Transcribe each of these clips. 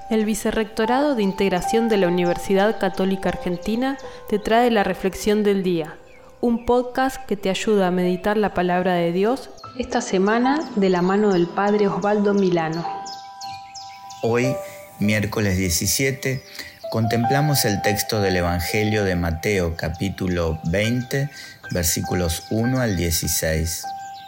El Vicerrectorado de Integración de la Universidad Católica Argentina te trae la Reflexión del Día, un podcast que te ayuda a meditar la palabra de Dios esta semana de la mano del Padre Osvaldo Milano. Hoy, miércoles 17, contemplamos el texto del Evangelio de Mateo, capítulo 20, versículos 1 al 16.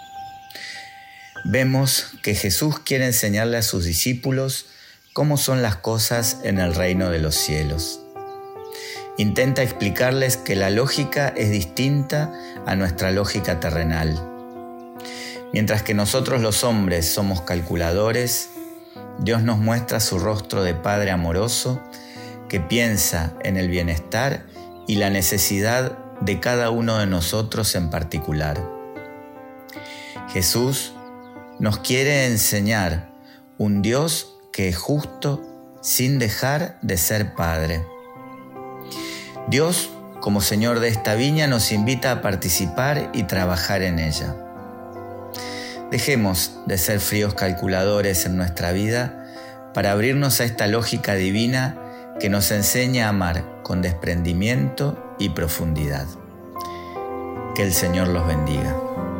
Vemos que Jesús quiere enseñarle a sus discípulos cómo son las cosas en el reino de los cielos. Intenta explicarles que la lógica es distinta a nuestra lógica terrenal. Mientras que nosotros los hombres somos calculadores, Dios nos muestra su rostro de Padre amoroso que piensa en el bienestar y la necesidad de cada uno de nosotros en particular. Jesús nos quiere enseñar un Dios que es justo sin dejar de ser Padre. Dios, como Señor de esta viña, nos invita a participar y trabajar en ella. Dejemos de ser fríos calculadores en nuestra vida para abrirnos a esta lógica divina que nos enseña a amar con desprendimiento y profundidad. Que el Señor los bendiga.